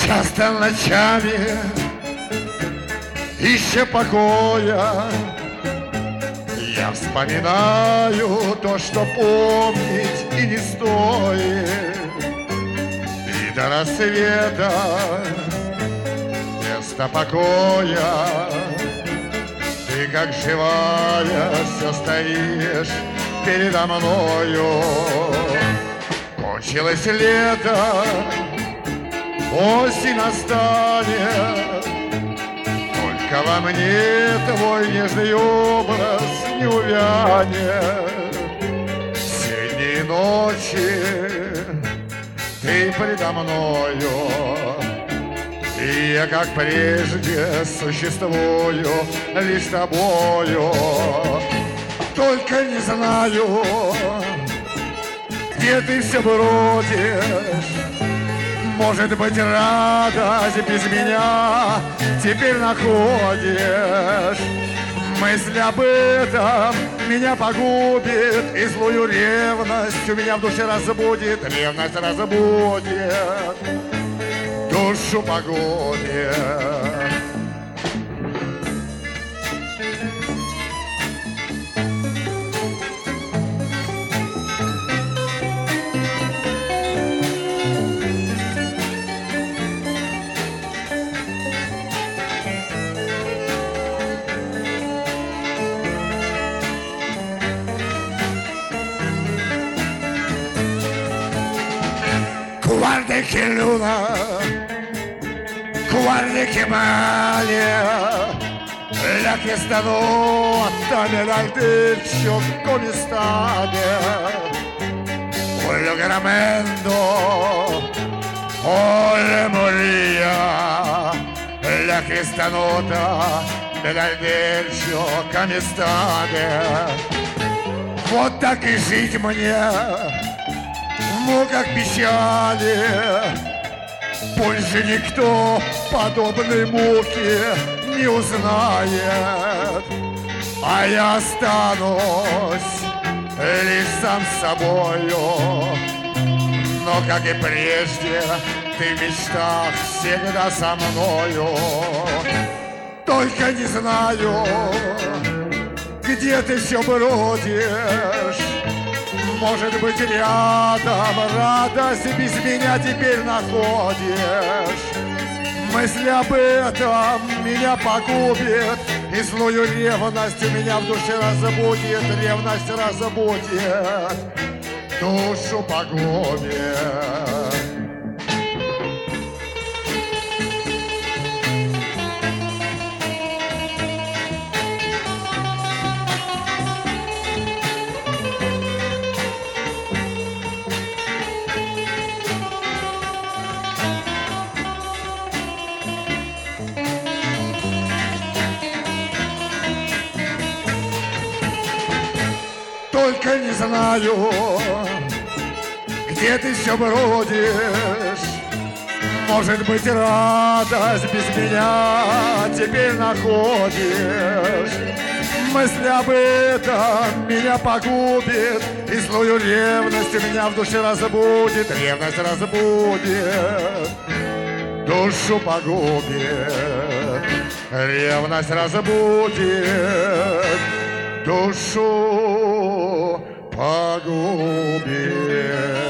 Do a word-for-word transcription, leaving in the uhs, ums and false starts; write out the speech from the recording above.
Часто ночами, ища покоя, я вспоминаю то, что помнить и не стоит. И до рассвета вместо покоя ты, как живая, все стоишь передо мною. Кончилось лето, осень настанет, только во мне твой нежный образ не увянет. Все дни и ночи ты предо мною, и я, как прежде, существую лишь тобою. Только не знаю, где ты все бродишь. Может быть, радость без меня теперь находишь. Мысль об этом меня погубит, и злую ревность у меня в душе разбудит. Ревность разбудит, душу погубит. Guarda che luna, guarda che male, la che stanotte nell'altezzo come state, quello che ramento, oh le moria, la che stanotte nell'altezzo come state. Вот так и жить мне, в муках печали, больше никто подобной муки не узнает. А я останусь лишь сам с собою, но, как и прежде, ты в мечтах всегда со мною. Только не знаю, где ты все бродишь. Может быть, рядом радость без меня теперь находишь. Мысль об этом меня погубит, и злую ревность у меня в душе разбудит. Ревность разбудит, душу погубит. Только не знаю, где ты все бродишь. Может быть, радость без меня теперь находишь. Мысль об этом меня погубит, и злую ревность у меня в душе разбудит. Ревность разбудит, душу погубит. Ревность разбудит, душу погубит.